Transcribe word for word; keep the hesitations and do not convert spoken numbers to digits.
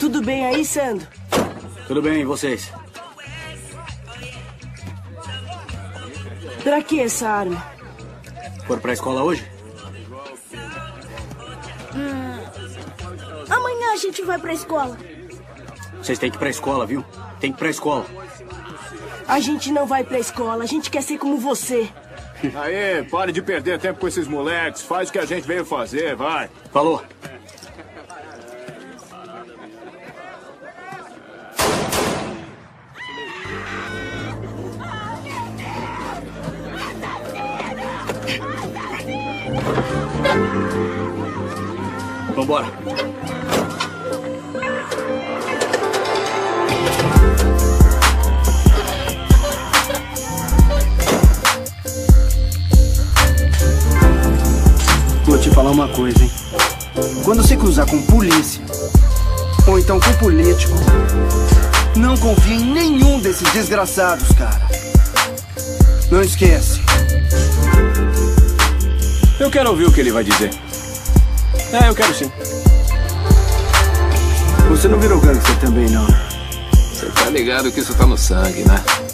Tudo bem aí, Sandro? Tudo bem, e vocês? Pra que essa arma? Foram pra escola hoje? Hum. Amanhã a gente vai pra escola. Vocês têm que ir pra escola, viu? Tem que ir pra escola. A gente não vai pra escola, a gente quer ser como você. Aê, pare de perder tempo com esses moleques. Faz o que a gente veio fazer, vai. Falou. Vambora. Vou te falar uma coisa, hein? Quando você cruzar com polícia, ou então com político, não confia em nenhum desses desgraçados, cara. Não esquece. Eu quero ouvir o que ele vai dizer. É, eu quero sim. Você não virou gangster também, não? Você tá ligado que isso tá no sangue, né?